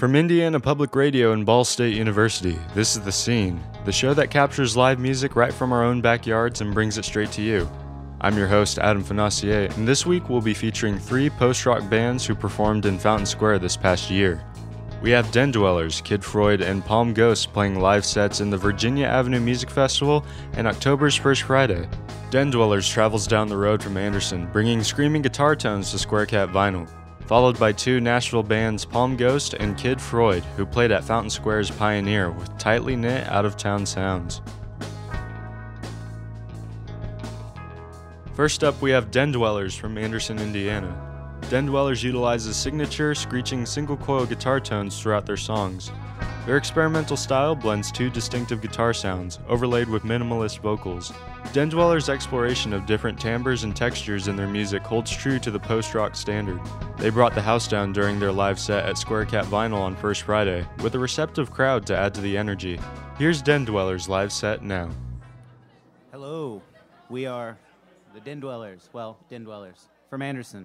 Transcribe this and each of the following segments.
From Indiana Public Radio and Ball State University, this is The Scene, the show that captures live music right from our own backyards and brings it straight to you. I'm your host, Adam Fonacier, and this week we'll be featuring 3 post-rock bands who performed in Fountain Square this past year. We have Den Dwellers, Kid Freud, and Palm Ghost playing live sets in the Virginia Avenue Music Festival and October's First Friday. Den Dwellers travels down the road from Anderson, bringing screaming guitar tones to Square Cat vinyl, followed by 2 Nashville bands, Palm Ghost and Kid Freud, who played at Fountain Square's Pioneer with tightly knit, out-of-town sounds. First up, we have Den Dwellers from Anderson, Indiana. Den Dwellers utilizes signature, screeching single-coil guitar tones throughout their songs. Their experimental style blends 2 distinctive guitar sounds, overlaid with minimalist vocals. Den Dwellers' exploration of different timbres and textures in their music holds true to the post-rock standard. They brought the house down during their live set at Square Cat Vinyl on First Friday, with a receptive crowd to add to the energy. Here's Den Dwellers' live set now. Hello, we are the Den Dwellers, from Anderson.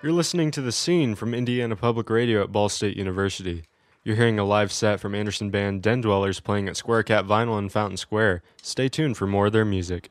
You're listening to The Scene from Indiana Public Radio at Ball State University. You're hearing a live set from Anderson band Den Dwellers playing at Square Cat Vinyl in Fountain Square. Stay tuned for more of their music.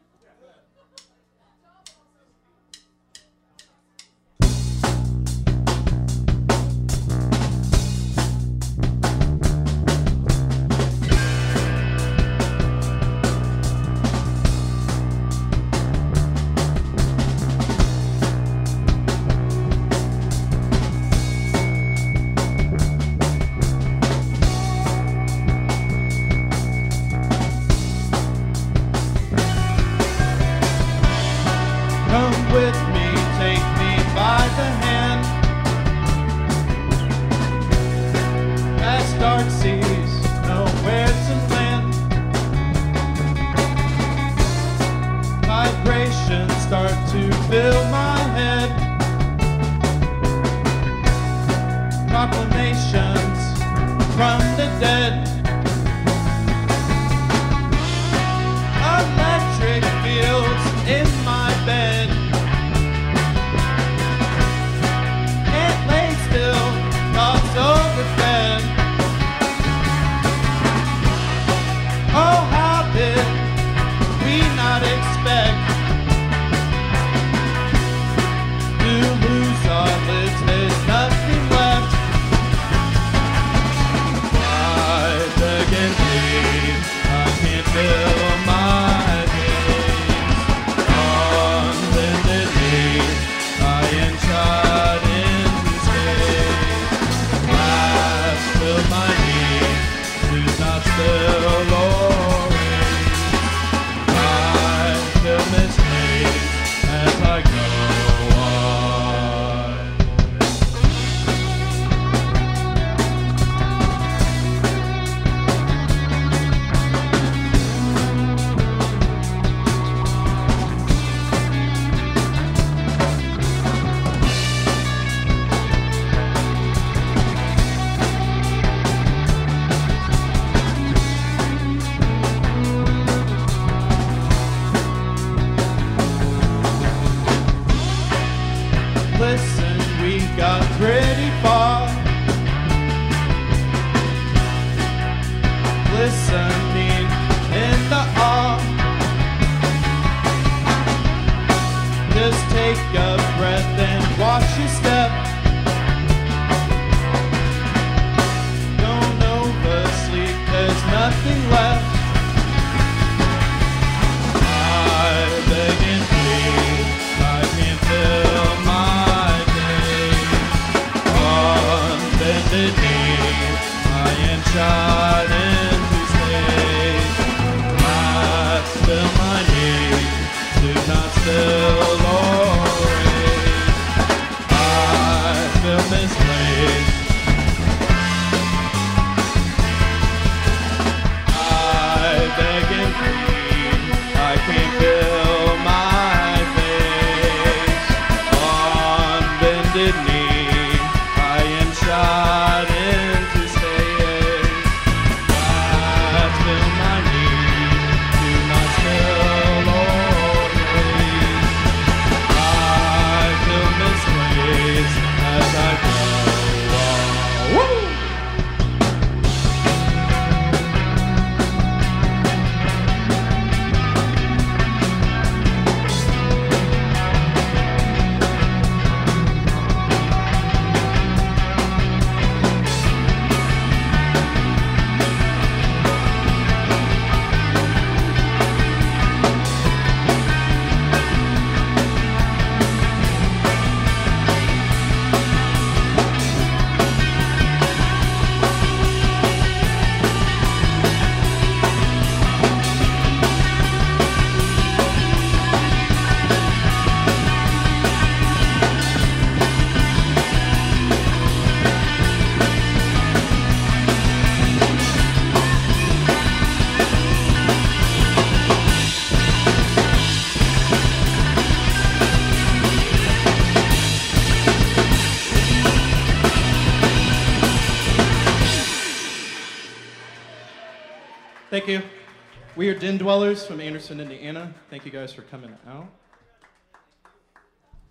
Thank you. We are Den Dwellers from Anderson, Indiana. Thank you guys for coming out.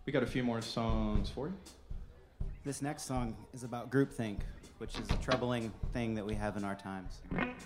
We got a few more songs for you. This next song is about groupthink, which is a troubling thing that we have in our times.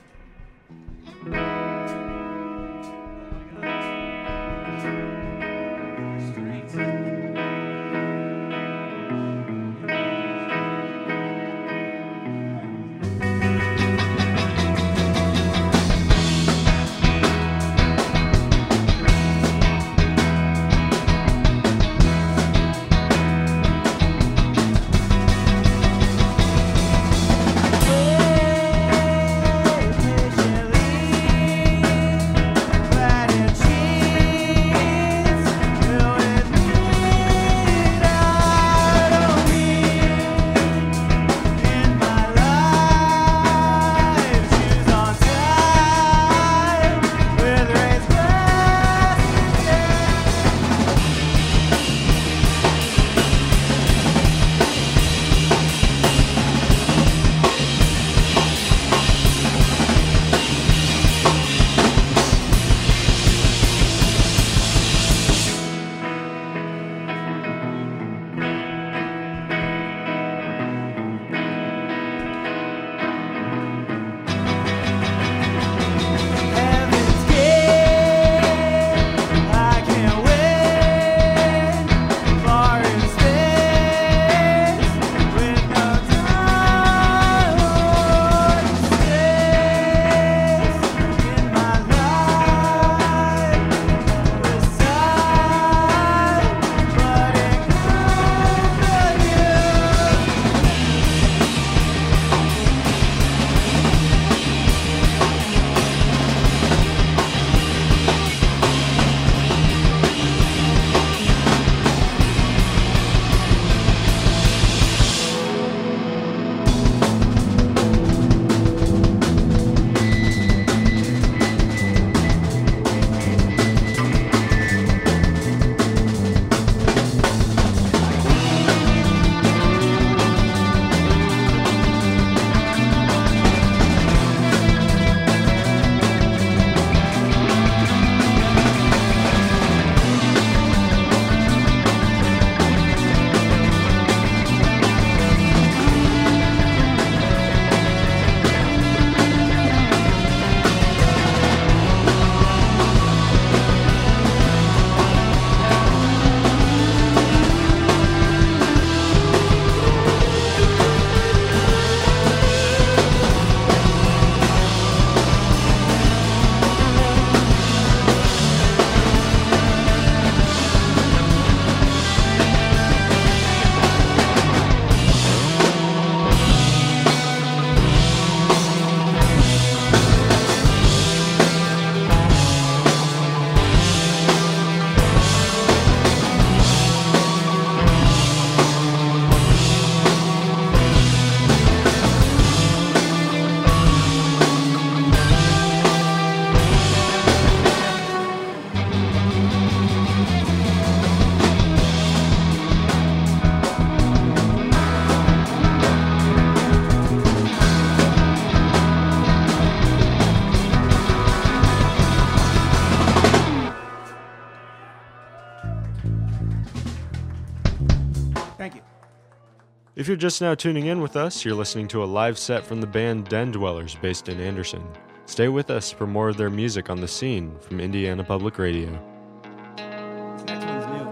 Thank you. If you're just now tuning in with us, you're listening to a live set from the band Den Dwellers based in Anderson. Stay with us for more of their music on The Scene from Indiana Public Radio. This next one's new.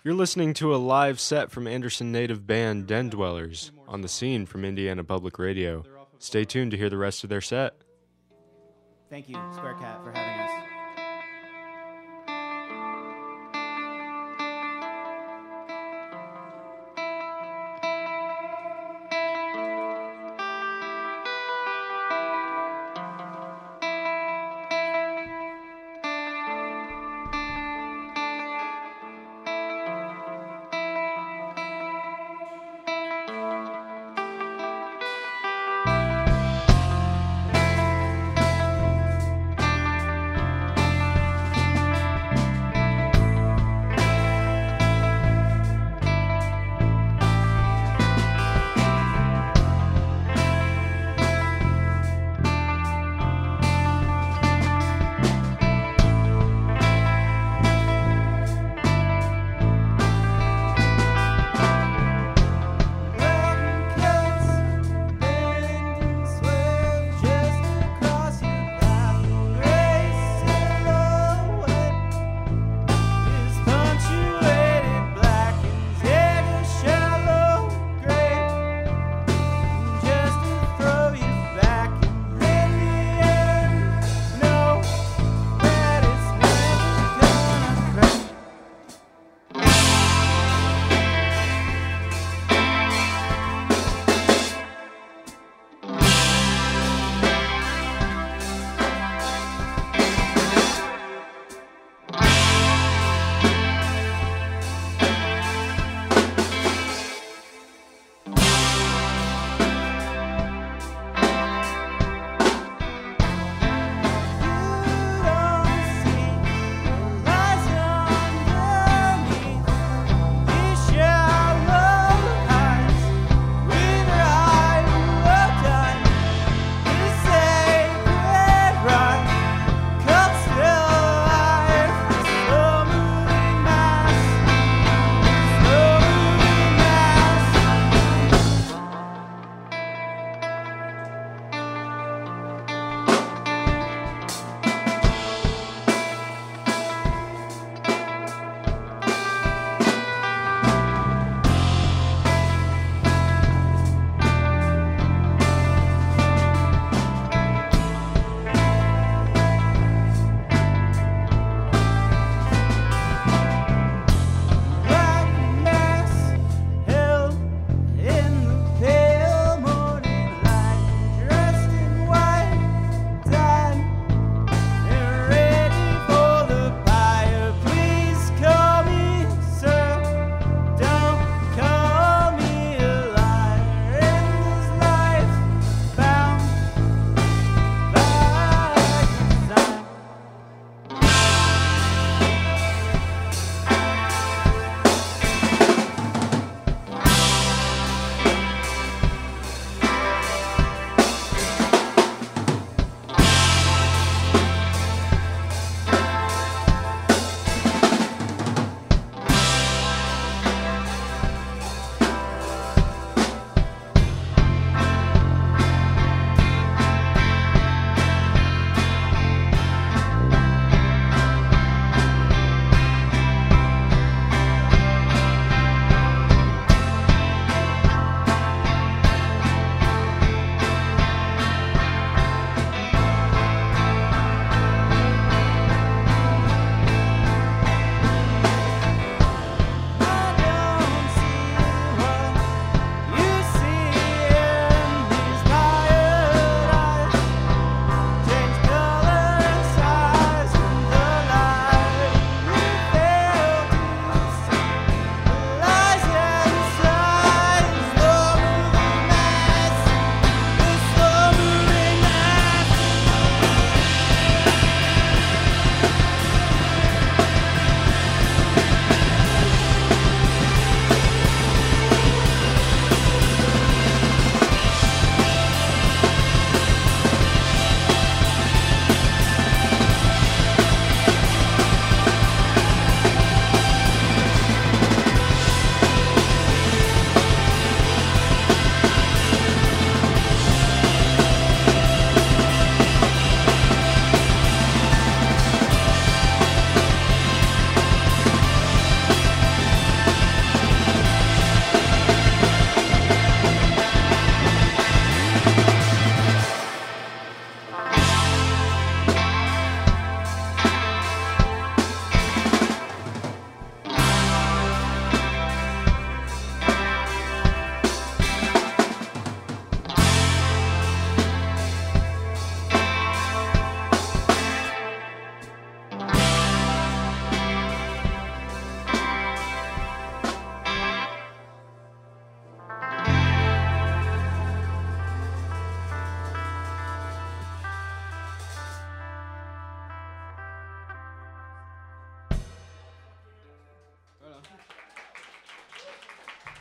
You're listening to a live set from Anderson native band Den Dwellers on the scene from Indiana Public Radio. Stay tuned to hear the rest of their set. Thank you, Square Cat, for having us.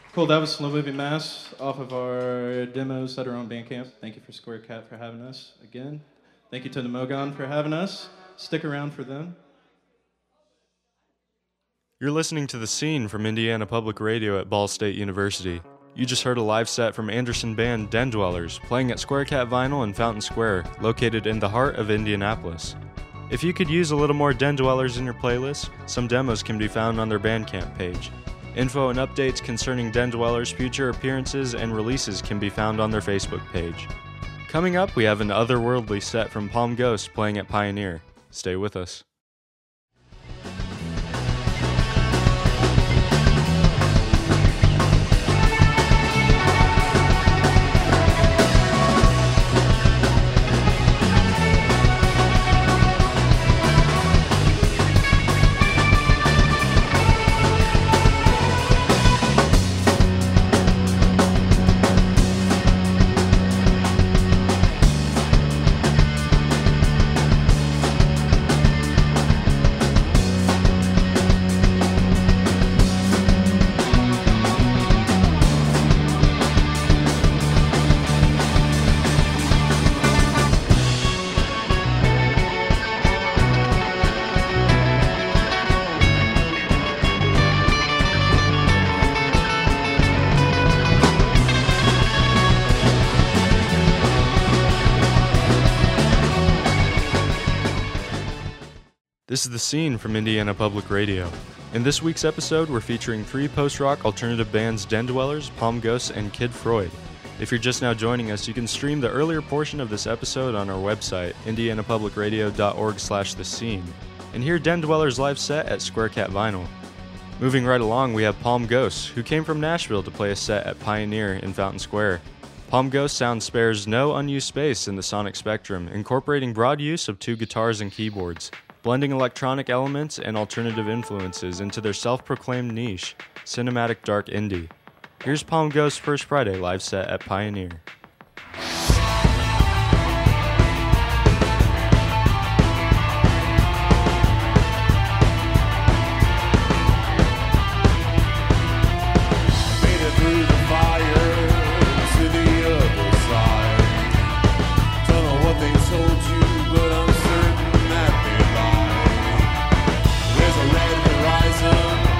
Cool, that was Slow Moving Mass off of our demos that are on Bandcamp. Thank you for Square Cat for having us again. Thank you to the Mogon for having us. Stick around for them. You're listening to The Scene from Indiana Public Radio at Ball State University. You just heard a live set from Anderson band Den Dwellers playing at Square Cat Vinyl in Fountain Square, located in the heart of Indianapolis. If you could use a little more Den Dwellers in your playlist, some demos can be found on their Bandcamp page. Info and updates concerning Den Dwellers' future appearances and releases can be found on their Facebook page. Coming up, we have an otherworldly set from Palm Ghost playing at Pioneer. Stay with us. This is The Scene from Indiana Public Radio. In this week's episode, we're featuring 3 post-rock alternative bands Den Dwellers, Palm Ghost, and Kid Freud. If you're just now joining us, you can stream the earlier portion of this episode on our website, indianapublicradio.org/thescene, and hear Den Dwellers' live set at Square Cat Vinyl. Moving right along, we have Palm Ghost, who came from Nashville to play a set at Pioneer in Fountain Square. Palm Ghost sound spares no unused space in the sonic spectrum, incorporating broad use of 2 guitars and keyboards, blending electronic elements and alternative influences into their self-proclaimed niche, cinematic dark indie. Here's Palm Ghost's First Friday live set at Pioneer.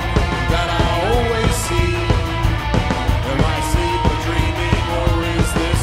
Am I asleep or dreaming, or is this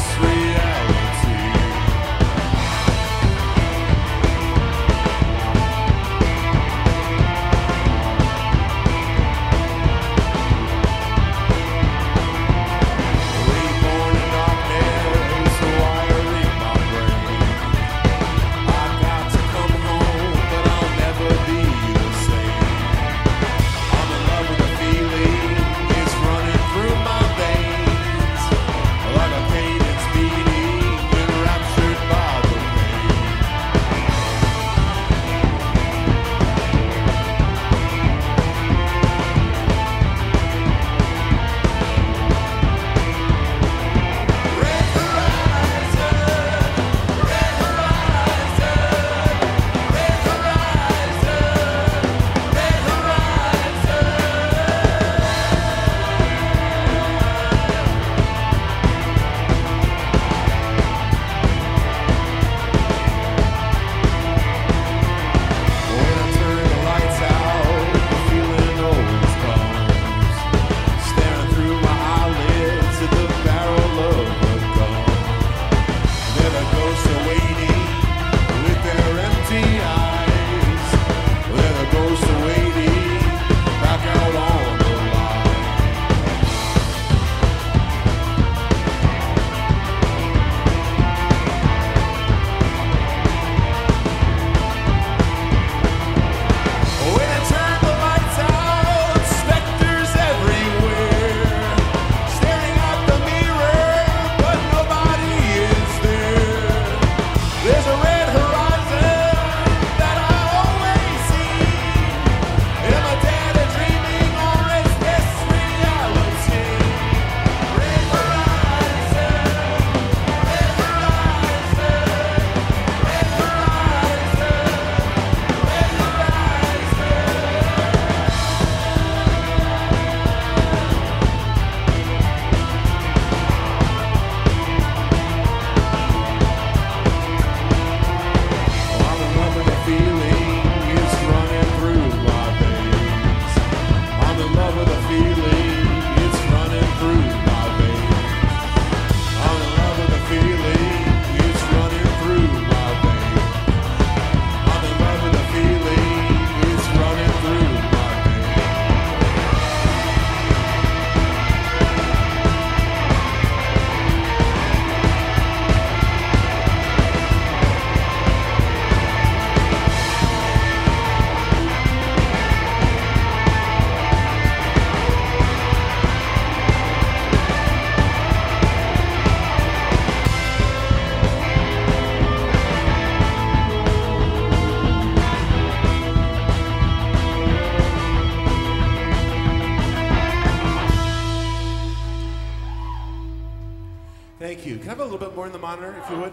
Can I have a little bit more in the monitor, if you would?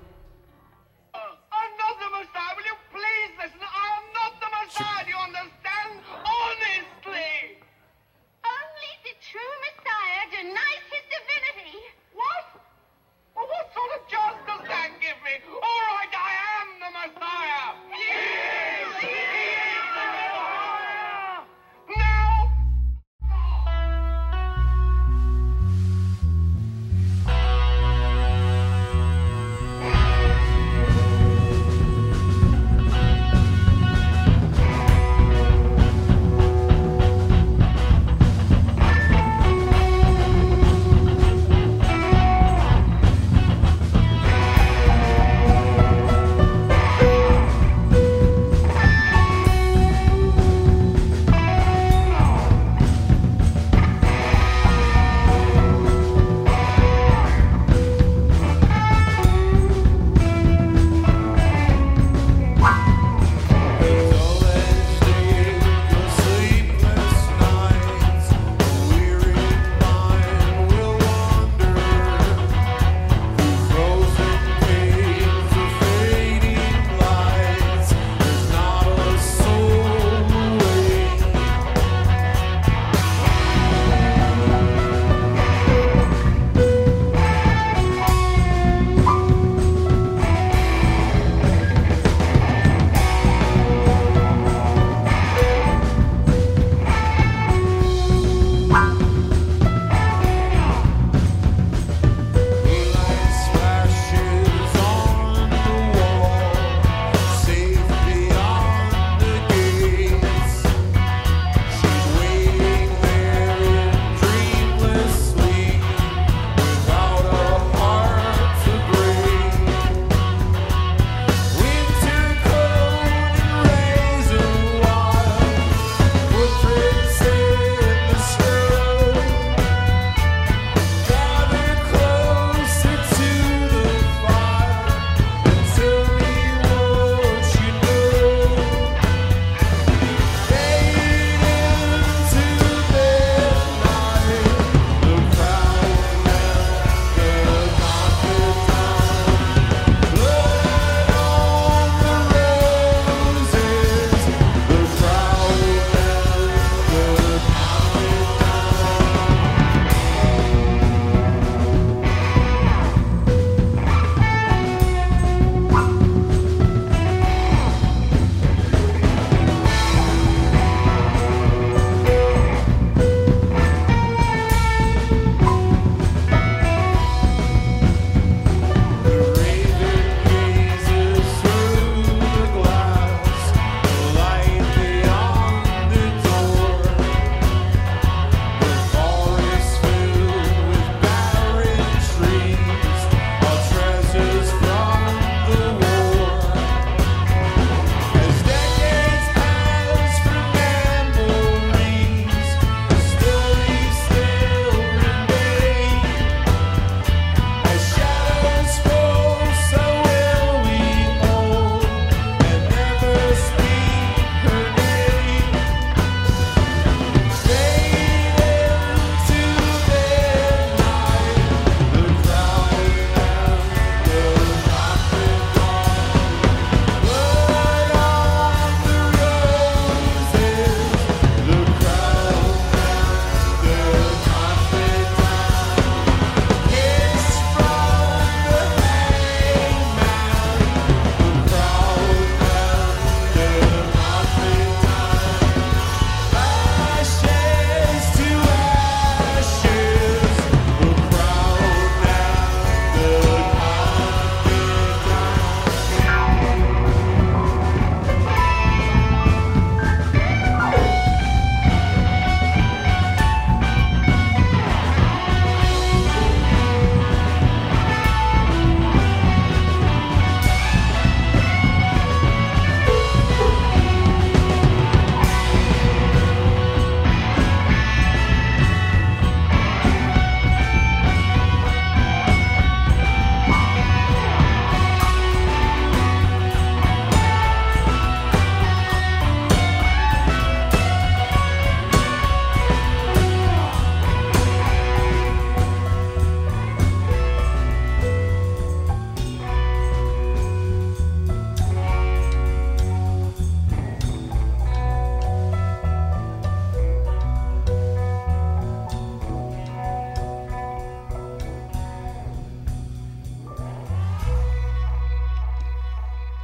I'm not the Messiah. Will you please listen? I am not the Messiah. Do you understand? Honestly. Only the true Messiah denies his divinity. What? Well, what sort of chance does that give me? All right, I am the Messiah. Yes, he is the Messiah. Now.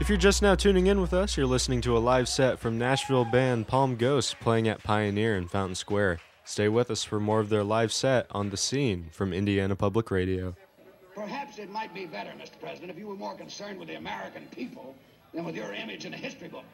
If you're just now tuning in with us, you're listening to a live set from Nashville band Palm Ghost playing at Pioneer in Fountain Square. Stay with us for more of their live set on The Scene from Indiana Public Radio. Perhaps it might be better, Mr. President, if you were more concerned with the American people than with your image in the history books.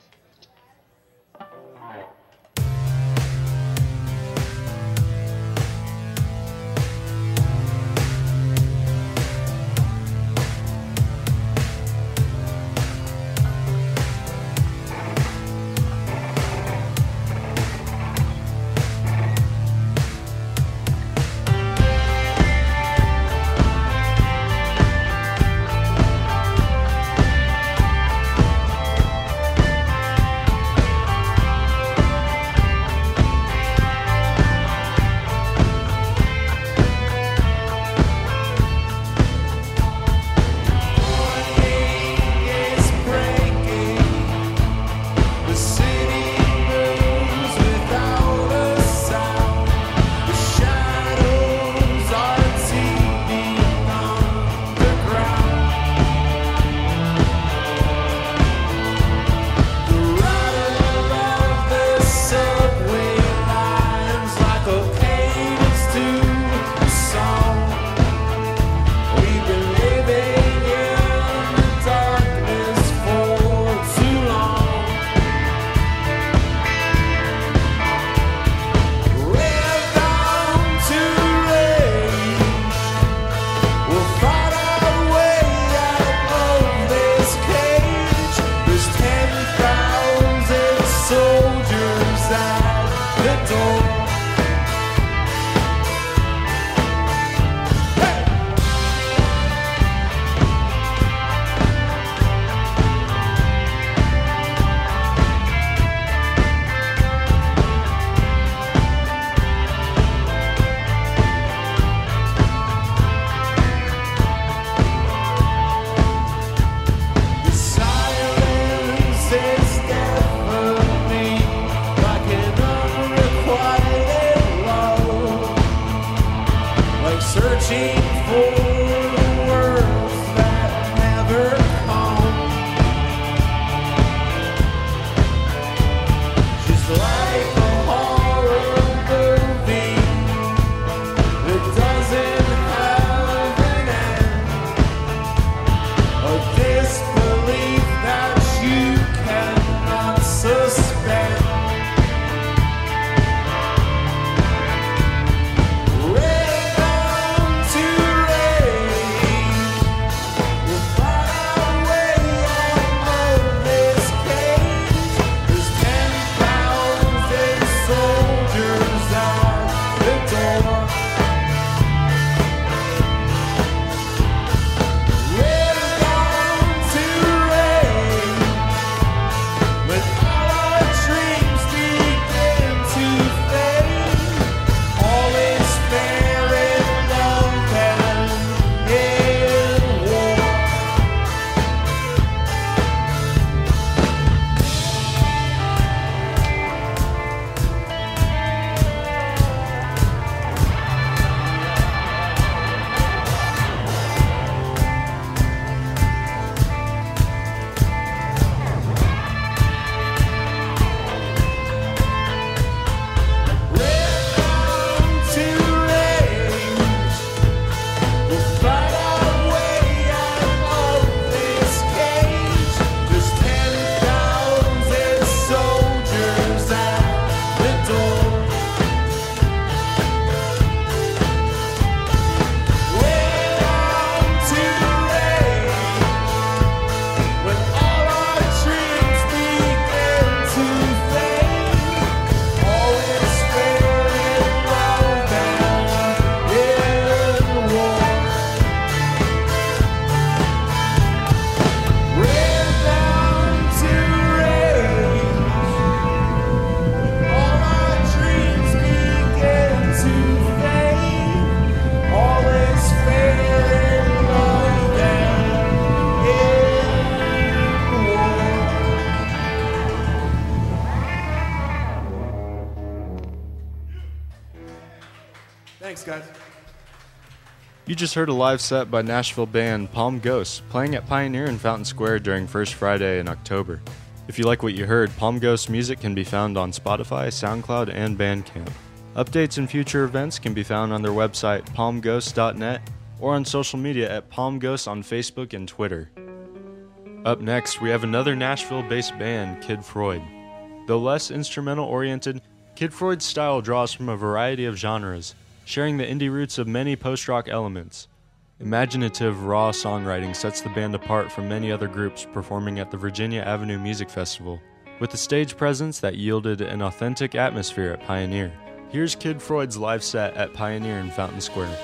Thanks, guys. You just heard a live set by Nashville band Palm Ghost, playing at Pioneer in Fountain Square during First Friday in October. If you like what you heard, Palm Ghost music can be found on Spotify, SoundCloud, and Bandcamp. Updates and future events can be found on their website, palmghost.net, or on social media at Palm Ghost on Facebook and Twitter. Up next, we have another Nashville-based band, Kid Freud. Though less instrumental-oriented, Kid Freud's style draws from a variety of genres, sharing the indie roots of many post-rock elements. Imaginative, raw songwriting sets the band apart from many other groups performing at the Virginia Avenue Music Festival, with a stage presence that yielded an authentic atmosphere at Pioneer. Here's Kid Freud's live set at Pioneer in Fountain Square.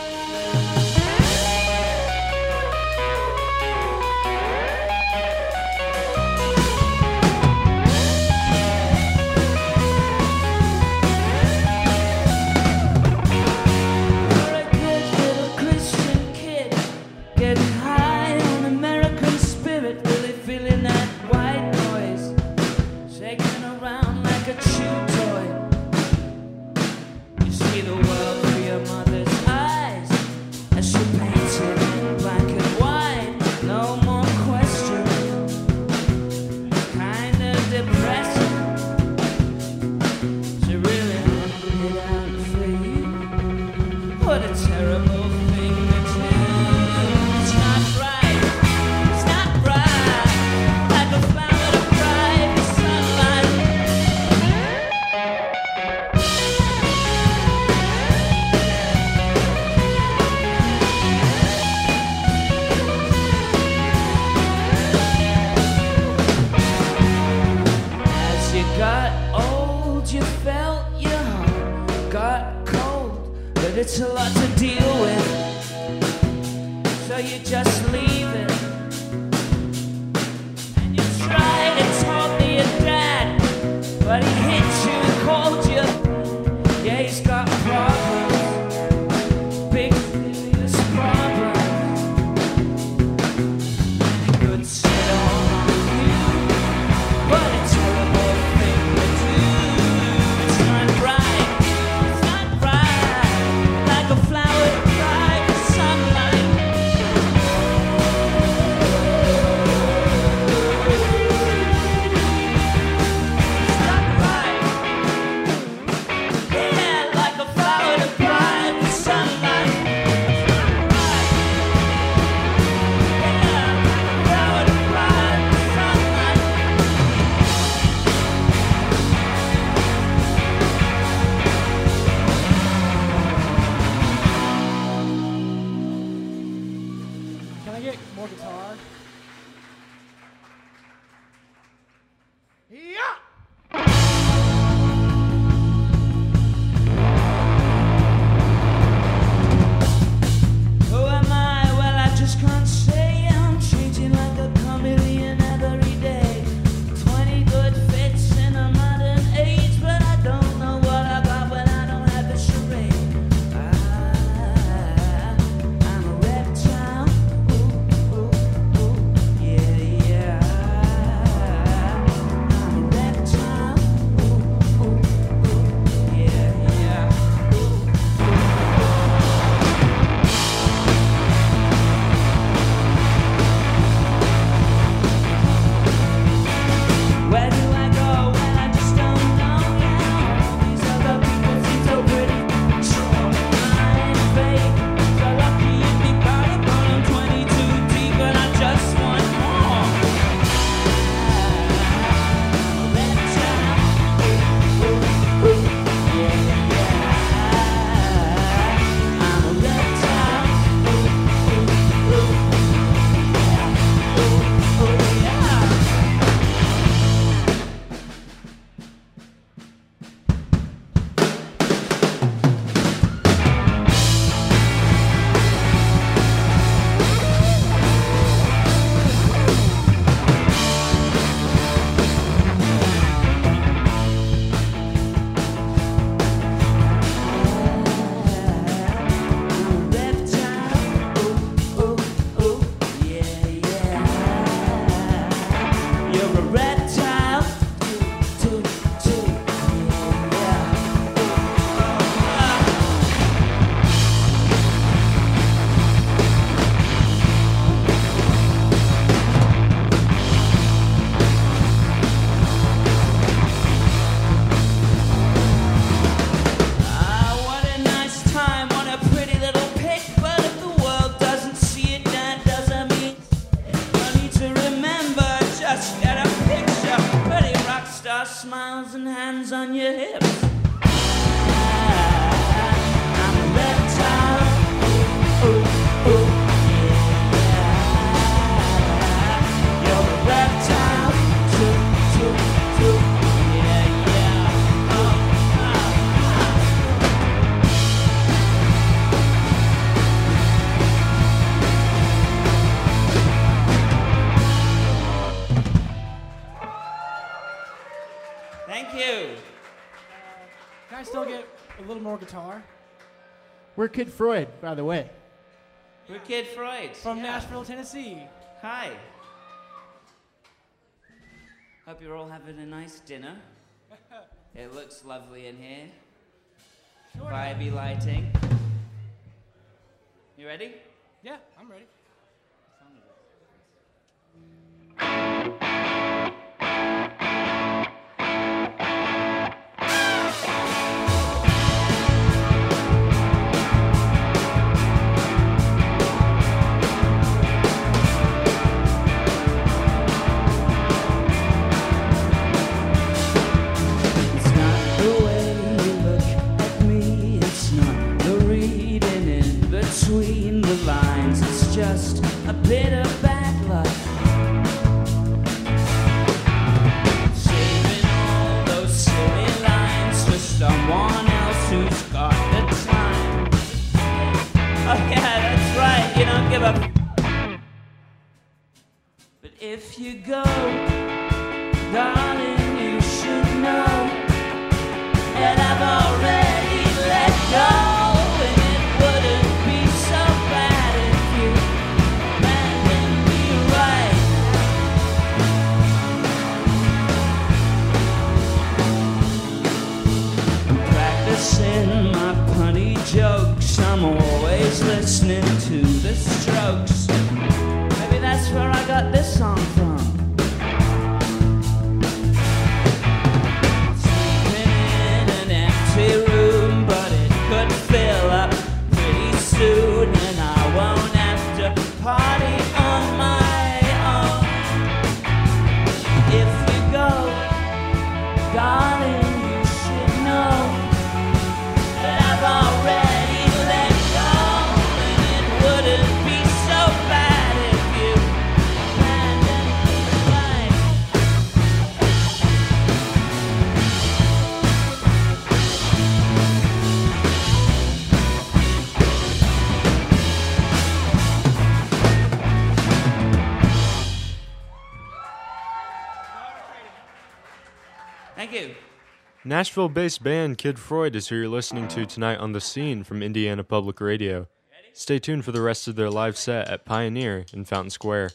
It's a lot to deal with, so you just leave it. And you try to talk to your dad, but he hit you and called you. Yeah, he's got problems, big serious problems. And he could sit on you, but a terrible thing to do. It's not right, it's not right. Like a flower to cry for sunlight. got smiles and hands on your hips. I'm a reptile. Ooh, ooh, yeah. You're a reptile. Toot, toot, toot. Yeah, yeah. Oh, Thank you. Can I still get a little more guitar? We're Kid Freud, by the way. We're Kid Freud. From Nashville, Tennessee. Hi. Hope you're all having a nice dinner. It looks lovely in here. Sure. Vibey lighting. You ready? Yeah, I'm ready. Between the lines, it's just a bit of bad luck. Saving all those silly lines for someone else who's got the time. Oh yeah, that's right, you don't give a but if you go, darling, you should know that I've already let go. My punny jokes, I'm always listening to the Strokes. Maybe that's where I got this song from. Sleeping in an empty room, but it could fill up pretty soon, and I won't have to party on my own. If you go, darling, you should know I've already let go, and it wouldn't be so bad if you abandoned me right. Thank you. Nashville-based band Kid Freud is who you're listening to tonight on The Scene from Indiana Public Radio. Stay tuned for the rest of their live set at Pioneer in Fountain Square.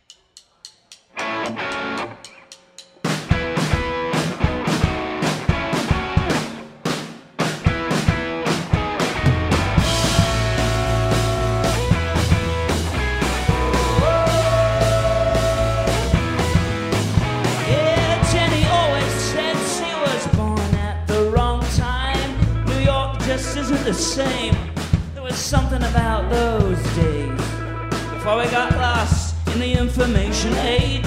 Isn't the same. There was something about those days before we got lost in the information age.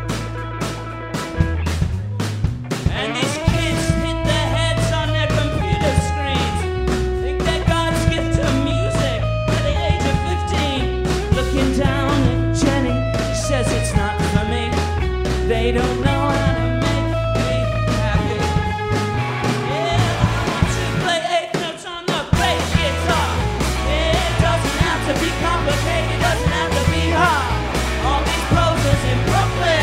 And these kids hit their heads on their computer screens, think they're God's gift to music at the age of 15. Looking down at Jenny, she says it's not for me. They don't know how to make me happy. Yeah, I want to play 8 notes on the bass guitar. It doesn't have to be complicated, it doesn't have to be hard. All these poses in Brooklyn.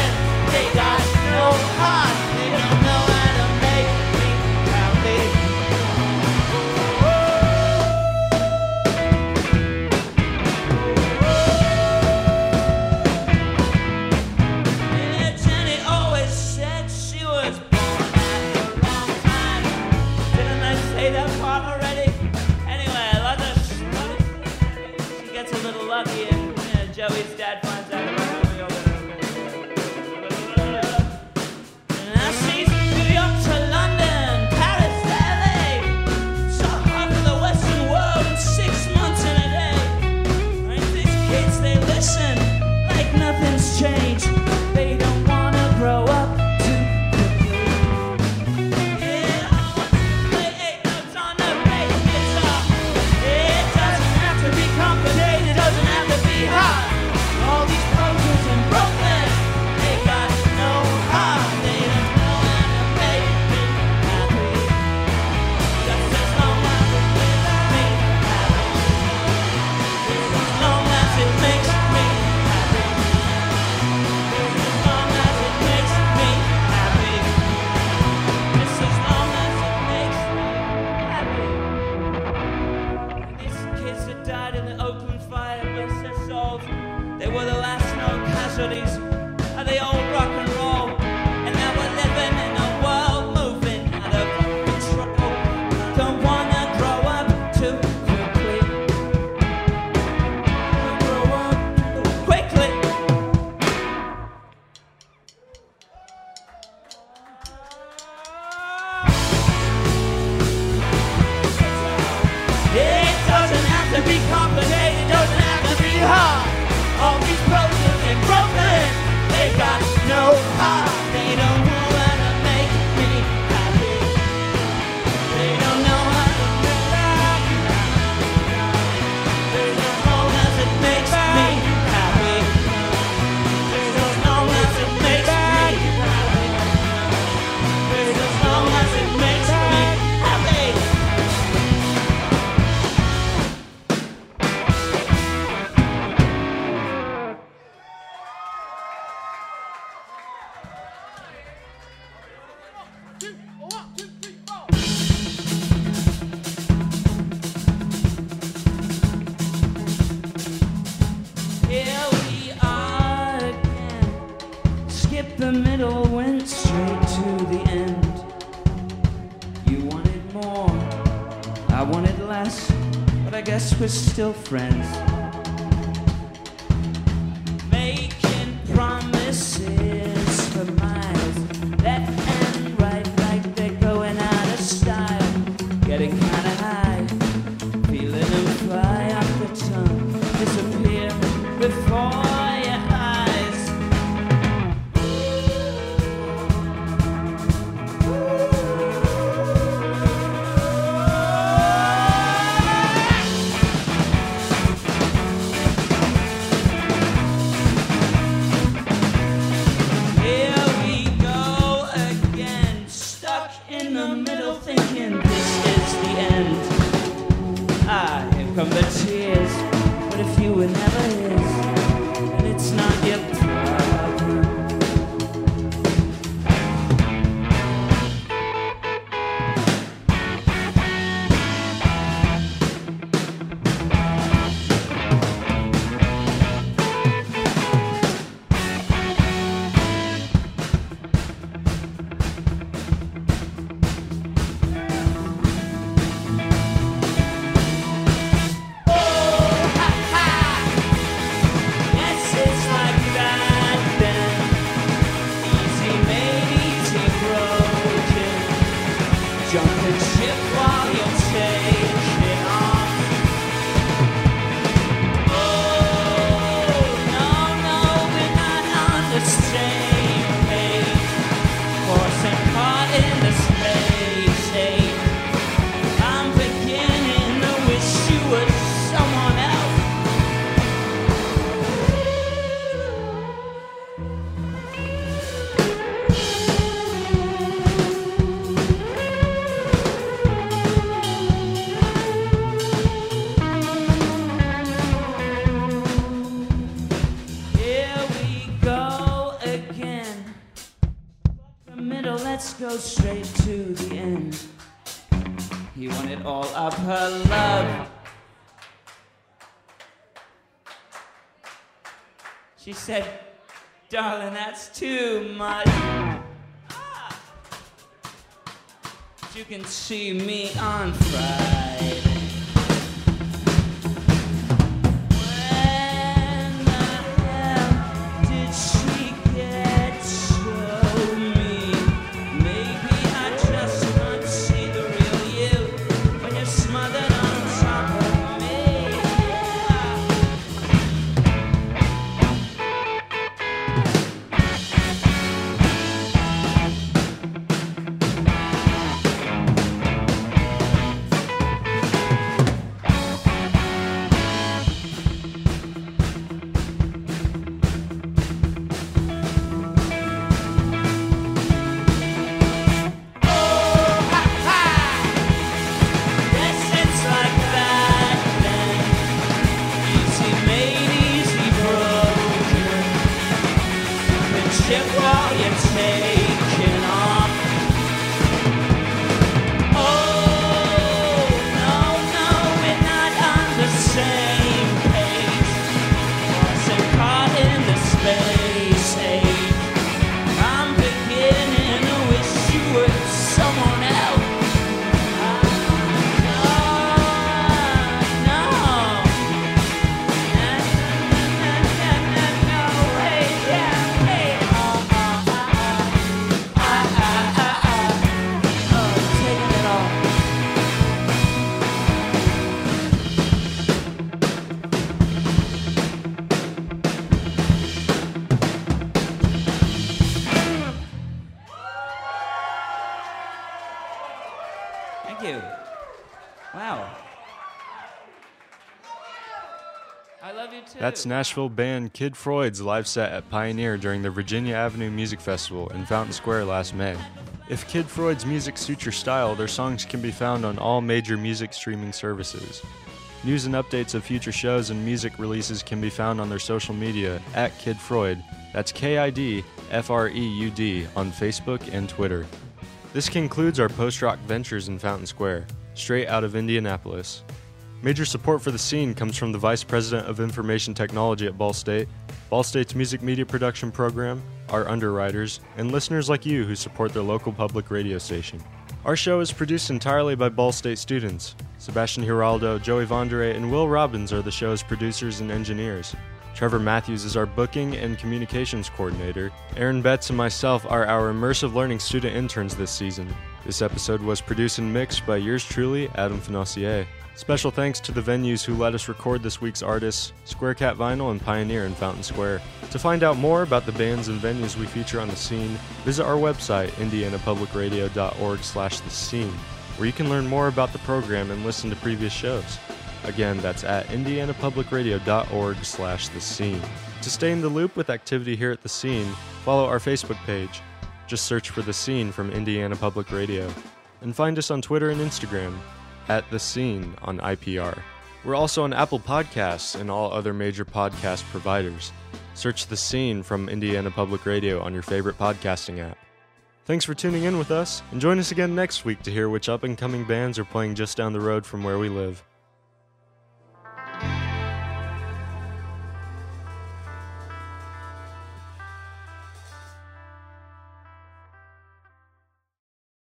Here we are again. Skip the middle, went straight to the end. You wanted more, I wanted less, but I guess we're still friends. Making promises for miles, left and right, like they're going out of style. Getting kinda high, feeling them fly off the tongue, disappear before your eyes. Here we go again, stuck in the middle, thinking this is the end. Ah, here come the tears. But if you were never his, then it's not your problem. Yes, it's like that then. Easy made, easy broken. Jumping ship while you're taking off. Oh, no, we're not on the same page. Forcing caught in the space age. I'm beginning to wish you were someone else. Here we go again. The middle, let's go straight to the end. He wanted all of her love. She said, darling, that's too much. Ah. You can see me on Friday. When the hell did she get so mean? Maybe I just can't see the real you when you're smothered on top of me. Yes, it's like that then. Easy made, easy broken. Jumping ship while you're taking off. Oh, no, we're not on the same page. Wasn't caught in the space age. I'm beginning to wish you were someone else. Thank you. Wow. I love you too. That's Nashville band Kid Freud's live set at Pioneer during the Virginia Avenue Music Festival in Fountain Square last May. If Kid Freud's music suits your style, their songs can be found on all major music streaming services. News and updates of future shows and music releases can be found on their social media at Kid Freud. That's KIDFREUD on Facebook and Twitter. This concludes our post-rock ventures in Fountain Square, straight out of Indianapolis. Major support for the scene comes from the Vice President of Information Technology at Ball State, Ball State's music media production program, our underwriters, and listeners like you who support their local public radio station. Our show is produced entirely by Ball State students. Sebastian Giraldo, Joey Vondere, and Will Robbins are the show's producers and engineers. Trevor Matthews is our booking and communications coordinator. Aaron Betts and myself are our immersive learning student interns this season. This episode was produced and mixed by yours truly, Adam Financier. Special thanks to the venues who let us record this week's artists, Square Cat Vinyl and Pioneer in Fountain Square. To find out more about the bands and venues we feature on The Scene, visit our website, indianapublicradio.org/The Scene, where you can learn more about the program and listen to previous shows. Again, that's at indianapublicradio.org/The Scene. To stay in the loop with activity here at The Scene, follow our Facebook page. Just search for The Scene from Indiana Public Radio. And find us on Twitter and Instagram, at The Scene on IPR. We're also on Apple Podcasts and all other major podcast providers. Search The Scene from Indiana Public Radio on your favorite podcasting app. Thanks for tuning in with us, and join us again next week to hear which up-and-coming bands are playing just down the road from where we live.